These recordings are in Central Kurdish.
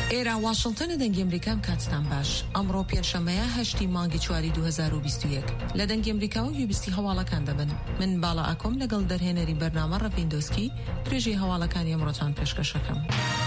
ئێرە واشنگتن دەنگی ئەمریکام کاتتان باش. ئەمڕۆ پێنجشەمەیە 8 مانگی چواری 2021 لە دەنگی ئەمریکا و یوبیستی هەواڵەکان دەبن. من باڵا ئاکۆم لەگەڵ دەرهێنەری بەرنامە ڕەڤیندۆسکی توێژی هەواڵەکانی ئەمڕۆتان پێشکەشەکەم.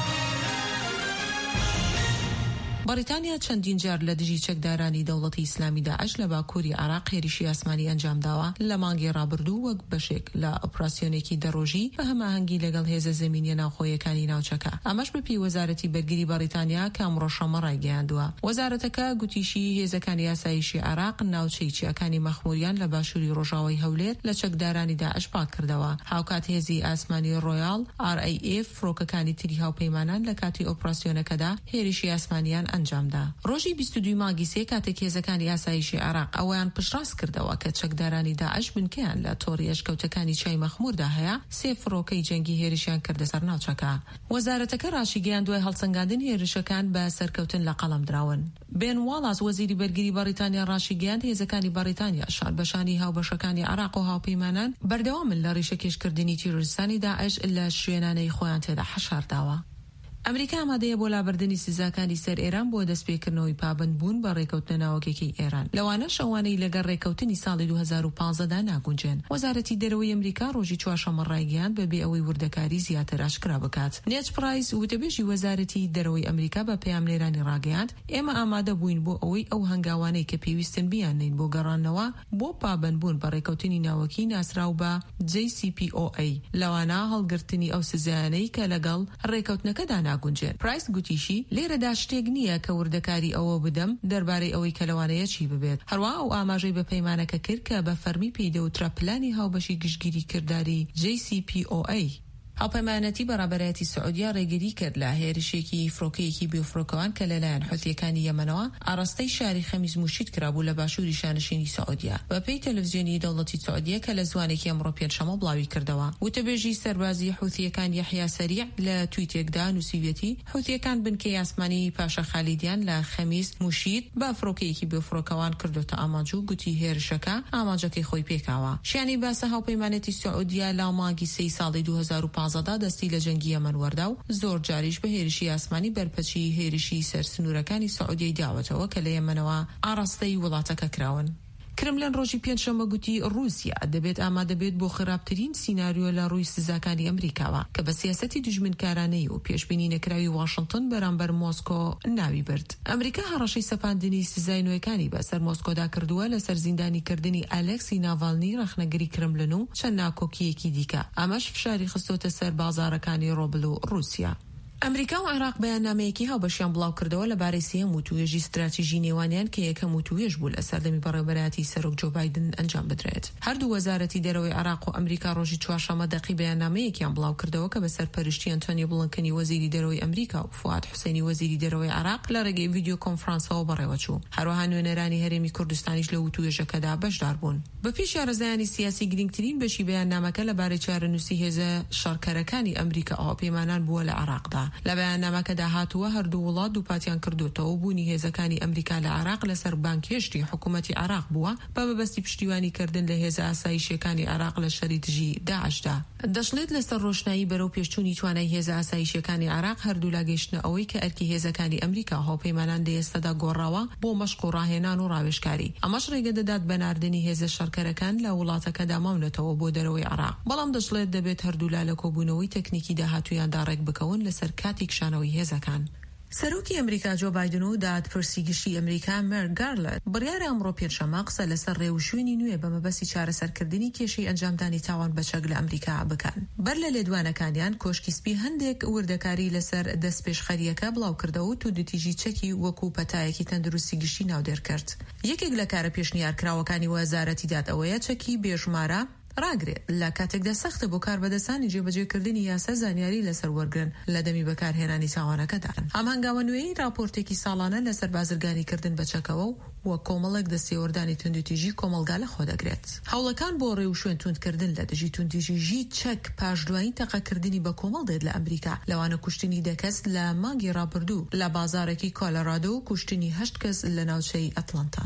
بەریتانیا چەندین جار لە دژی چەکدارانی دەوڵەتی ئیسلامی داعش لە باکووری عێراق هێرشی ئاسمانی ئەنجامداوە لە مانگی ڕابردوو وەک بەشێک لە ئۆپراسیۆنێکی دەڕۆژی بە هەماهەنگی لەگەڵ هێزە زەمینیە ناوخۆیەکانی ناوچەکە. ئەمەش بەپی وەزارەتی بەرگری بەریتانیا کە ئەمڕۆ شەمە ڕایگەیاندووە. وەزارەتەکە گوتیشی هێزەکانی یاساییشی عێراق ناوچەی چیاکانی مەخموریان لە باشووری ڕۆژاوای هەولێر لە چەکدارانی داعش پاک کردەوە. هاوکات هێزی ئاسمانی ڕۆیاڵ RAF فڕۆکەکانی تری هاوپەیمانان لە کاتی ئۆپراسیۆنەکەدا هێرشی ئاسمانیان ئەنجامدا. ڕۆژی 22 مانگی سێ کاتێک هێزەکانی یاساییشی عێراق ئەویان پشتڕاست کردەوە کە چەکدارانی داعش بنکەیان لە تۆڕی ئەشکەوتەکانی چای مەخموردا هەیە، سێ فڕۆکەی جەنگی هێرشیان کردە سەر ناوچەکە. وەزارەتەکە ڕاشیگەیان دوای هەڵسەنگاندن هێرشەکان بە سەرکەوتن لە قەڵەم دراون. بێن واڵاس وەزیری بەرگری بەریتانیا ڕاشیگەیاند هێزەکانی بەریتانیا شاربەشانی هاوبەشەکانی عێراق و هاوپەیمانان بەردەوامن لە ڕیشەکێشکردنی تیرۆریستانی داعش لە شوێنانەی خۆیان تێدا حەشارداوە. ئەمریکا ئامادەیە بۆ لابردنی سزاکانی سەر ئێران بۆ دەستپێکردنەوەی پابند بوون بە ڕێکەوتنە ناوەکێکی ئێران. لەوانە شەوانەی لەگەڵ ڕێکەوتنی ساڵی 2015دا ناگونجێن. وەزارەتی دەرەوەی ئەمریکا ڕۆژی چوارشەمە ڕایگەیاند بەبێ ئەوەی وردەکاری زیاتر ئاشکرا بکات. نێت پرایس وتەبێژی وەزارەتی دەرەوەی ئەمریکا بە پەیامنێرانی ڕاگەیاند ئێمە ئامادە بووین بۆ ئەوەی ئەو هەنگاوانەی کە پێویستن بیانین بۆ گەڕانەوە بۆ پابند بوون بە ڕێکەوتنی ناوەکی ناسراو بە JCPOA. لەوانە هەڵگرتنی ئەو سزایانەی کە لەگەڵ ڕێکەوتنەکەدا ناگونجێن. پرایس گوتیشی لێرەدا شتێک نییە کە وردەکاری ئەوە بدەم دەربارەی ئەوەی کە لەوانەیە چی ببێت. هەروە ئەو ئاماژەی بە پەیمانەکە کرد کە بە فەرمی پێیدەوترا پلانی هاوبەشی گشتگیری کردداری JCPOA. هاوپەیمانەتی بەڕابەرایەتی سعودیا ڕێگری کرد لە هێرشێکی فڕۆکەیەکی بیوفڕۆکەوان کە لەلایەن حوتیەکانی یەمەنەوە ئاڕاستەی شاری خەمیس موشید کرابوو لە باشووری شانشینی سعودیا. بەپێی تەلەڤیزیۆنی دەوڵەتی سعودیا کە لە زوانێکی ئەمڕۆ پێنجشەمە بڵاوی کردەوە. وتەبێژی سەربازی حوتیەکان یەحیا سەریع لە تویتێکدا نووسیوێتی حوتیەکان بنکەی ئاسمانی پاشا خالیدیان لە خەمیس موشید بە فڕۆکەیەکی بیوفڕۆکەوان کردوتە ئاماجوو گوتی هێرشەکە ئاماجەکەی خۆی پێکاوە. شیانی باسە هاوپەیمانەتی سعودیا لە مانگی سەی ساڵی 2015دا دەستی لە جەنگی یەمەن وەردا و زۆر جاریش بە هێرشی ئاسمانی بەرپەچی هێرشی سەرسنوورەکانی سعودیای داوەتەوە کە لە یەمەنەوە ئاڕاستەی وڵاتەکە کراون. کرملن ڕۆژی پێنجشەمە گوتی رووسیا دەبێت ئامادە بێت بۆ خراپترین سیناریۆ لە ڕووی سزاکانی ئەمریکاوە کە بە سیاسەتی دژمنکارانەی و پێشبینی نەکراوی واشنگتن بەرامبەر مۆسکۆ ناوی برد. ئەمریکا هەڕەشەی سەپاندنی سزای نوێیەکانی بەسەر مۆسکۆدا کردووە لەسەر زیندانیکردنی ئەلێکسی ناڤالنی ڕەخنەگەری کرملن و چەند ناکۆکیەکی دیکە. ئەمەش فشاری خستۆتە سەر بازارەکانی ڕۆبل و رووسیا. ئەمریکا و عێراق بەیاننامەیەکی هاوبەشیان بڵاو کردەوە لەبارەی سێم وتوێژی استراتیژی نێوانیان کە یەکەم وتوێژ بوو لە سەردەمی بەڕێوەبەرایەتی سەرۆک جۆ بایدن ئەنجام بدرێت. هەردوو وەزارەتی دەرەوەی عێراق و ئەمریکا ڕۆژی چوارشەمە دەقی بەیاننامەیەکیان بڵاو کردەوە کە بەسەر پەرشتی ئەنتۆنی بڵنکەنی وەزیری دەرەوەی ئەمریکا و فواد حوسێنی وەزیری دەرەوەی عێراق لە ڕێگەی ڤیدیۆ کۆنفرانسەوە بەڕێوەچوو. هەروەها نوێنەرانی هەرێمی کوردستانیش لە وتوێژەکەدا بەشدار بوون. بەپێی شارەزایانی سیاسی گرنگترین بەشی بەیاننامەکە لەبارەی چارەنووسی هێزە شەڕکەرەکانی ئەمریکا ئاوپەیمانان بووە لە عێراقدا. لە بەیاننامەکە داهاتووە هەردوو وڵات دووپاتیان کردوتەوە بوونی هێزەکانی ئەمریکا لە عێراق لەسەر بانکێشتی حکوومەتی عێراق بووە بە مەبەستی پشتیوانیکردن لە هێزە ئاسایشیەکانی عێراق لە شەری دژی داعشدا. دەشڵێت لەسەر ڕۆشنایی بەرەو پێشچوونی توانای هێزە ئاسایشیەکانی عێراق هەردوو لاگەیشتنە ئەوەی کە ئەرکی هێزەکانی ئەمریکا هاوپەیمانان لە ئێستادا گۆڕاوە بۆ مەشق و ڕاهێنان و ڕاوێژکاری. ئەمەش ڕێگە دەدات بەناردنی هێزە شەڕکەرەکان لە وڵاتەکەدا ماونەتەوە بۆ دەرەوەی عێراق. بەڵام دەشڵێت دەبێت هەردوو لا لە کۆبوونەوەی تەکنیکی داهاتوویاندا ڕێک بکەون لەسەر کاتی کشانەوەی هێزەکان. سەرۆکی ئەمریکا جۆ بایدن و دادپرسی گشتی ئەمریکا مێرک گارلەت بڕیارە ئەمڕۆ پێنجشەمە قسە لەسەر ڕێوشوێنی نوێ بە مەبەستی چارەسەرکردنی کێشەی ئەنجامدانی تاوان بەچەک لە ئەمریکا بکەن. بەر لە لێدوانەکانیان کۆشکی سپی هەندێک وردەکاری لەسەر دەستپێشخەریەکە بڵاو کردەوە و توودتیژی چەکی وەکو پەتایەکی تەندروستی گشتی ناودێر کرد. یەکێک لە کارە پێشنیارکراوەکانی وەزارەتی دادەوەیە چەکی بێژمارە ڕاگرێت لە کاتێکدا سەختە بۆ کاربەدەستانی جێبەجێکردنی یاسا زانیاری لەسەر وەرگرن لە دەمی بەکارهێنانی تاوانەکەدان. ئەم هەنگاوە نوێی راپۆرتێکی ساڵانە لەسەر بازرگانیکردن بە چەکەوە و کۆمەڵێک دەستێوەردانی توندوتیژی کۆمەلگا لە خۆ دەگرێت. هەوڵەکان بۆ ڕێوشوێن توندکردن لە دژی توندتیژی چەک پاشدوایی تەقەکردنی بە کۆمەڵ دێت لە ئەمریکا، لەوانە کوشتنی دەکەس لە مانگی ڕابردوو لە بازارێکی کۆلۆرادۆ و کوشتنی 8 کەس لە ناوچەی ئەتلانتا.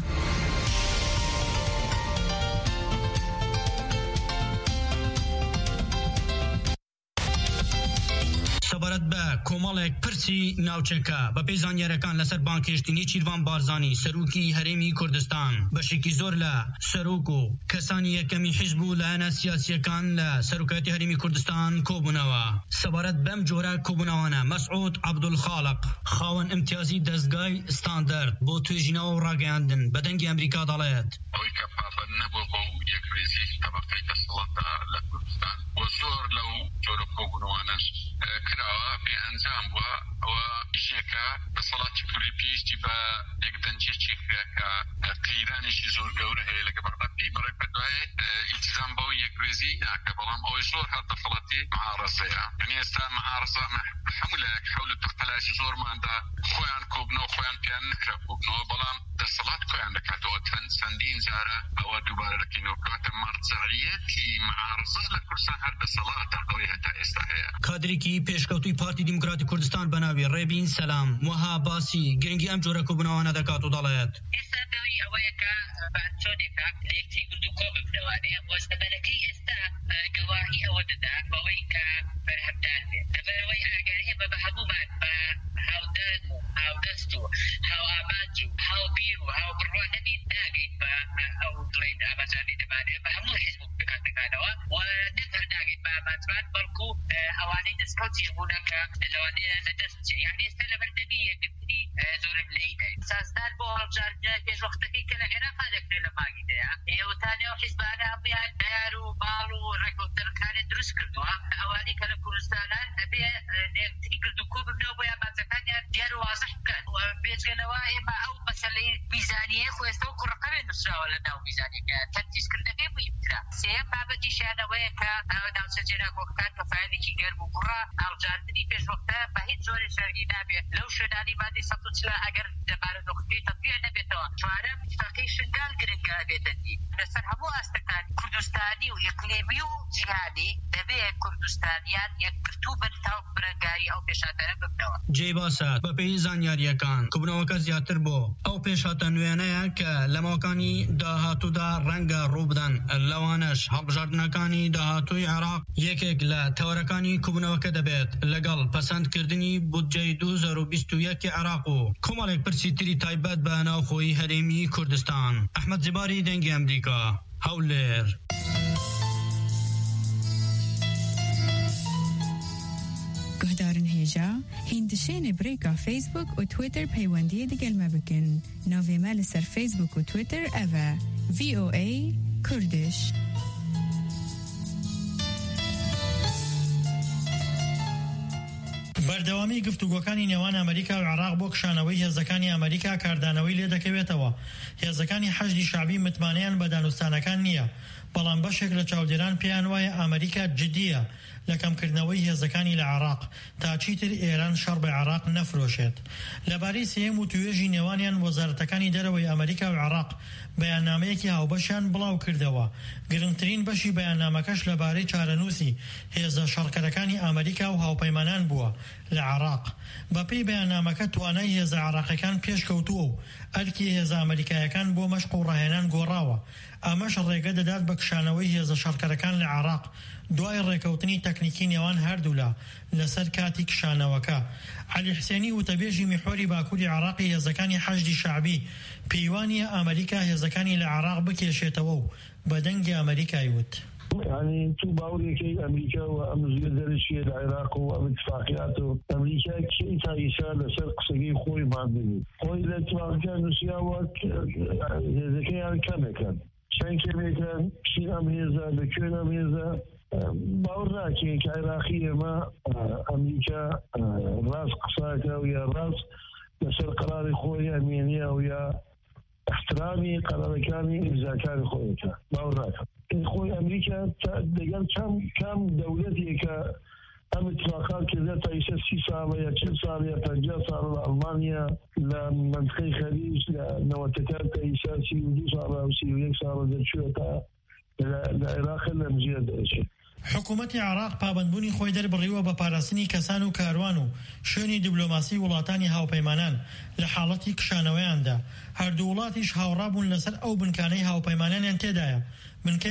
سەبارەت بە کۆمەڵێک پرسی ناوچەکە بە پێی زانیاریەکان لەسەر بانکێشتنی چیروان بارزانی سەرۆکی هەرێمی کوردستان بەشێکی زۆر لە سەرۆک و کەسانی یەکەمی حیزب و لایەنە سیاسیەکان لە سەرۆکایەتی هەرێمی کوردستان کۆبوونەوە. سەبارەت بەم جۆرە کۆبوونەوانە مەسعود عەبدولخالق خاوەن ئیمتیازی دەستگای ستاندەرد بۆ توێژینەوە و ڕاگەیاندن بە دەنگی ئەمریکا دەڵێت ئەوەی کە پابەند نەبوو بۆ یەکڕێزی تەبەقەی دەسەڵاتدا لە کوردستان بۆ زۆر لەو جۆرە کۆبوونەوانەش کراوە بێئەنجام بووە. ئەوە ئیشێکە دەسەڵاتی کوردی پێویستی بە یەک دەنجێکی کە قەیرانێکی زۆر گەورە هەیە لەگە بەڕدەپی بەڕێک بە دوای ئیلتیزام بەو یەکڕێزی ناکە، بەڵام ئەوەی زۆر هەر دەسەڵاتی معارەزەیە. یعنی ئێستا معارەزە هەموو لایەک حەول و تەختەلاشی زۆرماندا خۆیان کۆبنەوە خۆیان پێیان نکرا کۆبنەوە، بەڵام دەسەڵات خۆیان دەکاتەوە چەندین جارە ئەوە دووبارە دەکەینەوە کاتە مەرجعیەتی معارەزە لە کوردستان هەر دەسەڵاتە ئەوەی هەتا ئێستا هەیە. کادرێکی پێشکەوتوی پارتی دیموکراتی کوردستان بە ناوی ڕێبین سەلام وەها باسی گرنگی ئەم جۆرە کۆبوونەوانە دەکات و دەڵێت ئێستا دەوری ئەوەیە کە چۆنێکە لە یەکتری گفتوگۆ بکرێوانەیە وەستەبەرەکەی ئێستا گەواهی ئەوە دەدا بەوەی کە بەرهەمدار بێت لەبەرەوەی ئاگاهی بە هەموومان بە هاودەنگ و هاودەست و هاوئامانج و هاوبیر و هاوبڕوا نەبین ناگەین بە ئەو دڵێن ئاماژانەی دەمانێت بە هەموو حیزب و بکاتەکانەوە و نەکەر ناگەین بە ئامانجمان بەڵکو ئەوانەی دەستکەوتیش بوونە کە لەوانەیە لەدەست چێ. یعنی ئێستا لەبەردەمی یەکگرتنی زۆرم لێی سازدار بۆ هەڵبژاردنە پێشوەختەکەی کە لە عێراقا دەکرێت لە مانگیدەیە ئێوەتانێ و حیزبانە هەموویان دەیار و باڵ و ڕێکەوتەرەکانیان دروست کردووە. ئەوانەی کە لە کوردستانان ئەبێ لەیەکتری گردوکۆ ببنەوە بۆ ئامانجەکانیان دیار و وازح بکەن و بێجگەلەوە ئێمە ئەو مەسەلەی میزانیە خۆ ئێستا و کوڕەقەمێ نووسراوە لە ناو میزانیەکە تەرتیبکردنەکەی بووی بکرا. سێیەم بابەتیشیان ئەوەیە کە ناوچە جێراکۆکەکان کە فایلێکی گەرم و کوڕە هەڵبژاردننی پێشوەختە بە هیچ زۆری شەرعی نابێت لەو شوێنانی مادەی 140 ئەگەر دەبارە نوقتەی تەطبیق نەبێتەوە. چوارەم اتفاقی شنگال گرنگە بێتە دی لەسەر هەموو ئاستەکان کوردستانی و ئیقلیمی و جیهانی دەبێت کوردستانیان یەکگرتوو بن تاو برەنگاری ئەو پێشاتەرە ببنەوە. جێی باسات بە پێی زانیاریەکان کۆبوونەوەکە زیاتر بۆ ئەو پێشاتە نوێنەیە کە لە ماوەکانی داهاتوودا ڕەنگە ڕووبدەن لەوانەش هەڵبژاردنەکانی داهاتووی عێراق یەکێک لە تەوەرەکانی کۆبوونەوەکە دەبێت لەگەڵ پەسەندکردنی بودجەی 2021 عێراق و کۆمەڵێک پرسی تری تایبەت بە ناوخۆیی هەرێمی کوردستان. ئەحمەد زیباری دەنگی ئەمریکا هەولێر. گهدارن هێژا هیندشێنێ برێکا فیسبوک و تویتر پەیوەندیە دەگەلمە بکەن. ناوێمە لەسەر فیسبوک و تویتر ئەڤە VOA کوردش. بەردەوامی گفتوگۆکانی نێوان ئەمریکا و عێراق بۆ کشانەوەی هێزەکانی ئەمریکا کاردانەوەی لێ دەکەوێتەوە. هێزەکانی حەشدی شعبی متمانەیان بە دانوستانەکان نییە، بەڵام بەشێک لە چاودێران پێیان وایە ئەمریکا جدیە لە کەمکردنەوەی هێزەکانی لە عێراق تا چیتر ئێران شەڕ بە عێراق نەفرۆشێت. لەبارەی سێم و توێژی نێوانیان وەزارەتەکانی دەرەوەی ئەمریکا و عێراق بەیاننامەیەکی هاوبەشیان بڵاو کردەوە. گرنگترین بەشی بەیاننامەکەش لەبارەی چارەنووسی هێزە شەڕکەرەکانی ئەمریکا و هاوپەیمانان بووە لە عێراق. بەپێی بەیاننامەکە توانای هێزە عێراقیەکان پێشکەوتووە و ئەرکی هێزە ئەمریکایەکان بۆ مەشق و ڕاهێنان گۆڕاوە. ئەمەش ڕێگە دەدات بە کشانەوەی هێزە شەڕکەرەکان لە عێراق دوای ڕێکەوتنی تەکنیکی نێوان هەردوولا لەسەر کاتی کشانەوەکە. عەلی حسێنی وتەبێژی میحۆری باکووری عێراقی هێزەکانی حەشدی شعبی پەیوانیە ئەمریکا هێزەکانی لە عێراق بکێشێتەوە و بە دەنگی ئەمریکای وت. يعني تو باوريكي امريكا وامريكا درشيه العراق واتفاقيات امريكا كي تايسا لسر قصقي خوي ماندني خوي الاتفاقيات روسيا وك هذاك كان شان كان شي امريكا لكن امريكا باورنا كي عراقيه ما امريكا راس قصاكا ويا راس لسر قرار خوي امنيه ويا احترامي قرار كاني إذا كان خويك باورناك خوي أمريكا دقل كم دولتي كم اتفاقات كذا تايسة 6 سال يا 10 سال يا 50 سال ألمانيا لمنطقة خليج لنواتكات تايسة 2 سال أو 1 سال ذا شو تا العراق لمزيد شيء. حکوومەتی عێراق پابەندبوونی خۆی دەربڕیوە بە پاراستنی کەسان و کاروان و شوێنی دیبلۆماسی وڵاتانی هاوپەیمانان لە حاڵەتی کشانەوەیاندا. هەردوو وڵاتیش هاوڕابوون لەسەر ئەو بنکانەی هاوپەیمانیان تێدایە.